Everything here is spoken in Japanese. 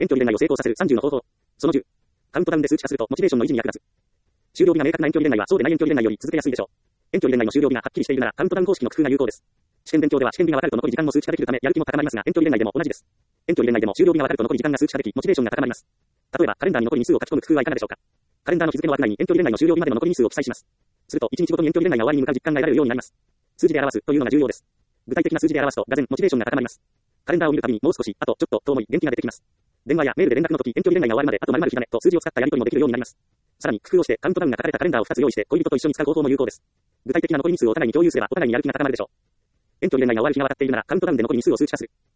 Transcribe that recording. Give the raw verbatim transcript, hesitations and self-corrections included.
遠距離恋愛を成功させるさんじゅうの方法。そのじゅう。カウントダウンで数値化するとモチベーションの維持に役立つ。終了日が明確な遠距離恋愛はそうでない遠距離恋愛より続けやすいでしょう。遠距離恋愛の終了日がはっきりしているならカウントダウン方式の工夫が有効です。試験勉強では試験日が分かると残り時間も数値化できるためやる気も高まりますが遠距離恋愛でも同じです。遠距離恋愛でも終了日が分かると残り時間が数値化できモチベーションが高まります。例えばカレンダーに残り日数を書き込む工夫はいかがでしょうか。カレンダーの日付の枠内に遠距離恋愛の終了日までの残り日数を記載します。するといちにちごとに遠距離恋愛が終わりに向かう実感が得られるようになります。数字で表すというのが重要です。具体的な数字で表すと、がぜんモチベーションが高まります。カレンダーを見るたびにもう少し、あとちょっとと思い元気が出てきます。電話やメールで連絡の時、遠距離恋愛が終わるまであと〇〇日だねと数字を使ったやり取りもできるようになります。さらに工夫をしてカウントダウンが書かれたカレンダーをふたつ用意して恋人と一緒に使う方法も有効です。具体的な残り日数をお互いに共有すればお互いにやる気が高まるでしょう。遠距離恋愛が終わる日が分かっているならカウントダウンで残り日数を数値化する。